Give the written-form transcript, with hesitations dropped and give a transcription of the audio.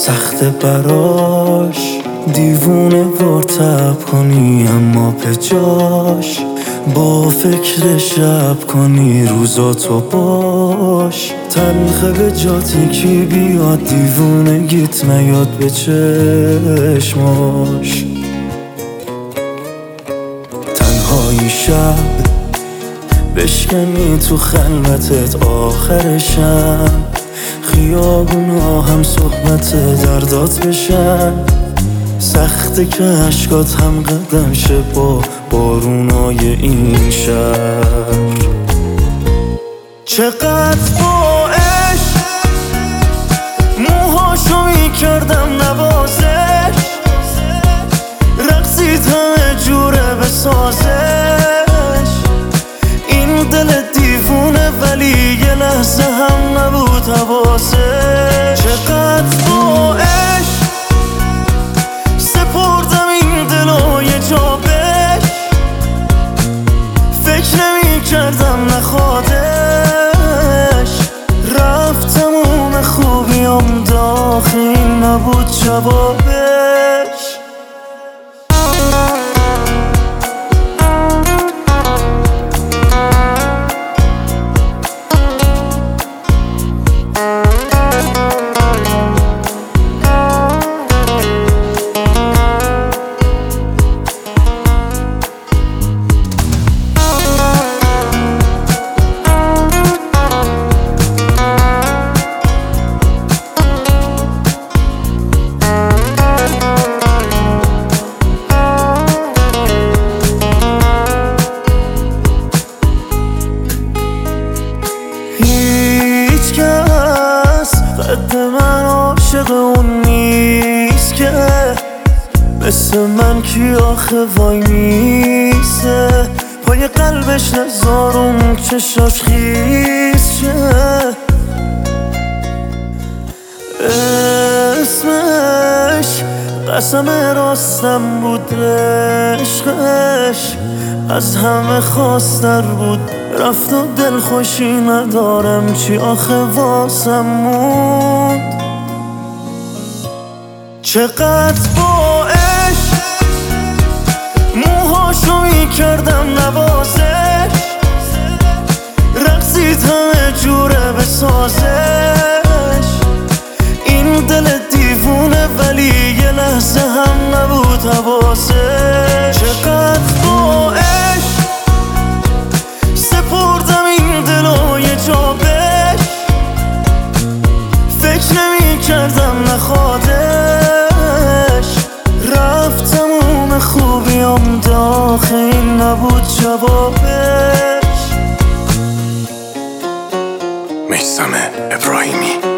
سخت براش دیوونه وار تب کنی، اما به جاش با فکر شب کنی روزاتو باش. تلخه به جاتی کی بیاد دیوونگیت نیاد به چشماش. تنهایی شب بشکنی تو خلوتت آخر شب، خیابونا هم صحبت دردات بشن. سخته که عشقات هم قدم شه با بارونای این شهر. چقدر با عشق موهاشو میکردم نوازش، رقصید همه جوره بسازش. این دل دیوونه ولی یه لحظه هم نبود حواسش. چقدر با عشق سپردم این دلو یه جا بهش، فکر نمی کردم نخوادش. رفت تموم خوبیام داخل نبود جوابش. قد من عاشق اون نیست که مثل من کی آخه وای میسه پای قلبش نزار اون چشاش خیز شه. اسمش قسم راستم بود، عشقش از همه خواستر بود. رفت و دل خوشی ندارم چی آخه واسم موند. چقدر با عشق موهاشو میکردم نوازش، رقصید همه جوره بسازش. این دل دیوونه ولی یه لحظه هم نبود حواسش. چقدر با عشق سپردم این دلو یه جا بهش، فکر نمی کردم نخوادش. رفت تموم خوبیام داخل نبود جوابش. میثم ابراهیمی.